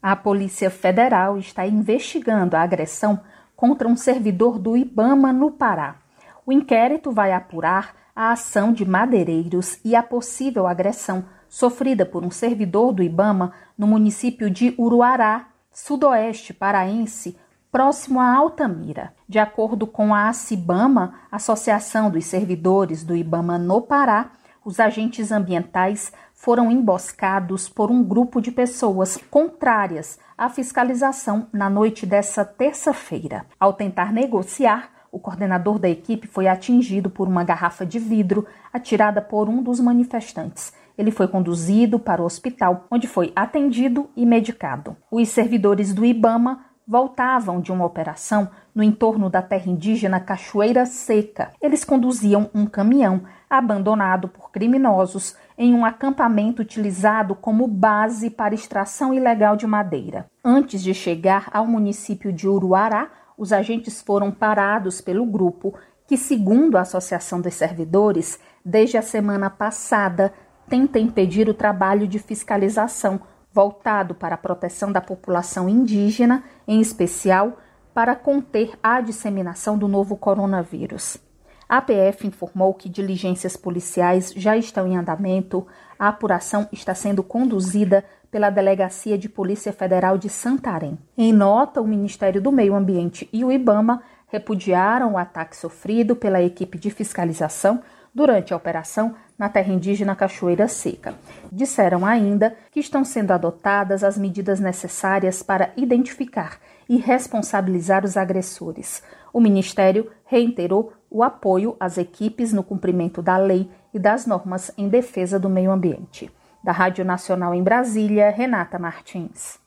A Polícia Federal está investigando a agressão contra um servidor do IBAMA no Pará. O inquérito vai apurar a ação de madeireiros e a possível agressão sofrida por um servidor do IBAMA no município de Uruará, sudoeste paraense, próximo a Altamira. De acordo com a ACIBAMA, Associação dos Servidores do IBAMA no Pará, os agentes ambientais foram emboscados por um grupo de pessoas contrárias à fiscalização na noite dessa terça-feira. Ao tentar negociar, o coordenador da equipe foi atingido por uma garrafa de vidro atirada por um dos manifestantes. Ele foi conduzido para o hospital, onde foi atendido e medicado. Os servidores do IBAMA voltavam de uma operação no entorno da terra indígena Cachoeira Seca. Eles conduziam um caminhão abandonado por criminosos em um acampamento utilizado como base para extração ilegal de madeira. Antes de chegar ao município de Uruará, os agentes foram parados pelo grupo que, segundo a Associação dos Servidores, desde a semana passada, tenta impedir o trabalho de fiscalização voltado para a proteção da população indígena, em especial para conter a disseminação do novo coronavírus. A PF informou que diligências policiais já estão em andamento. A apuração está sendo conduzida pela Delegacia de Polícia Federal de Santarém. Em nota, o Ministério do Meio Ambiente e o IBAMA repudiaram o ataque sofrido pela equipe de fiscalização durante a operação na terra indígena Cachoeira Seca. Disseram ainda que estão sendo adotadas as medidas necessárias para identificar e responsabilizar os agressores. O Ministério reiterou o apoio às equipes no cumprimento da lei e das normas em defesa do meio ambiente. Da Rádio Nacional em Brasília, Renata Martins.